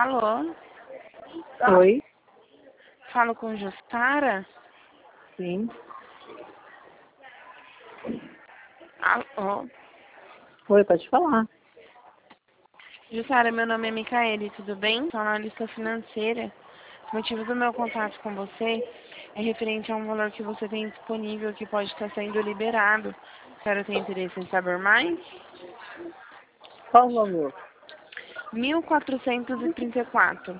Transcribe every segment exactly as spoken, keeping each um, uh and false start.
Alô? Oi? Falo com Jussara? Sim. Alô? Oi, pode falar. Jussara, meu nome é Micaele, tudo bem? Sou analista financeira. O motivo do meu contato com você é referente a um valor que você tem disponível que pode estar sendo liberado. A senhora tem interesse em saber mais? Qual o valor? mil quatrocentos e trinta e quatro.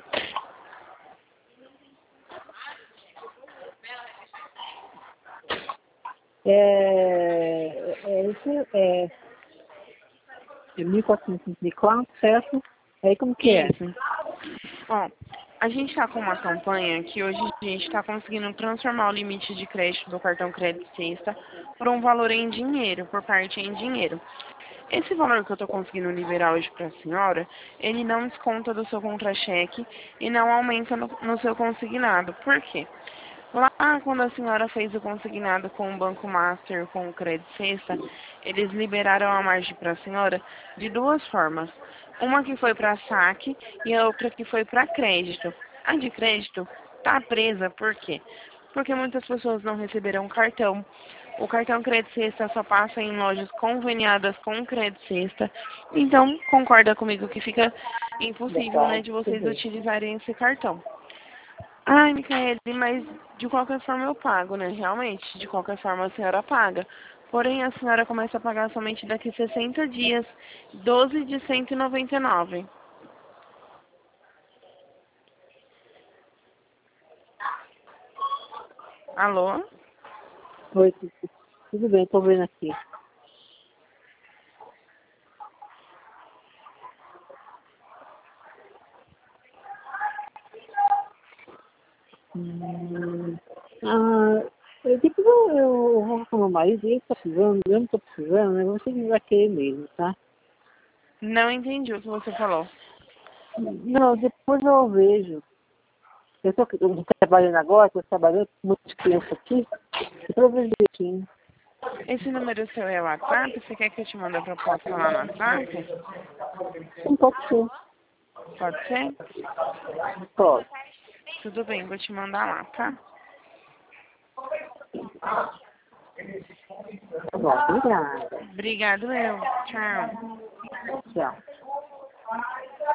É, é, esse é, é mil quatrocentos e trinta e quatro, certo? Aí como que é? Isso. Ó, a gente está com uma campanha que hoje a gente está conseguindo transformar o limite de crédito do cartão Crédito Sexta por um valor em dinheiro, por parte em dinheiro. Esse valor que eu estou conseguindo liberar hoje para a senhora, ele não desconta do seu contra-cheque e não aumenta no, no seu consignado. Por quê? Lá, quando a senhora fez o consignado com o Banco Master, com o Crédito Sexta, eles liberaram a margem para a senhora de duas formas. Uma que foi para saque e a outra que foi para crédito. A de crédito está presa, por quê? Porque muitas pessoas não receberam cartão. O cartão Crédito Sexta só passa em lojas conveniadas com o Crédito Sexta. Então, concorda comigo que fica impossível, né, Verdade, de vocês tudo. utilizarem esse cartão. Ai, Micaele, mas de qualquer forma eu pago, né? Realmente, de qualquer forma a senhora paga. Porém, a senhora começa a pagar somente daqui a sessenta dias, doze de cento e noventa e nove. Alô? Oi, tudo, tudo bem, tô vendo aqui. Hum, ah, eu, tipo, eu, eu vou com meu marido, ele tá precisando, eu não tô precisando, né? Você que vai querer mesmo, tá? Não entendi o que você falou. Não, depois eu vejo. Eu tô, eu tô trabalhando agora, tô trabalhando com muitas crianças aqui, depois eu vejo direitinho. Esse número seu é o WhatsApp? Você quer que eu te mande a proposta lá no WhatsApp? Um pouquinho. Pode ser? Pode. Tudo bem, vou te mandar lá, tá? Tá bom, obrigada. Obrigado, eu. Tchau. Tchau.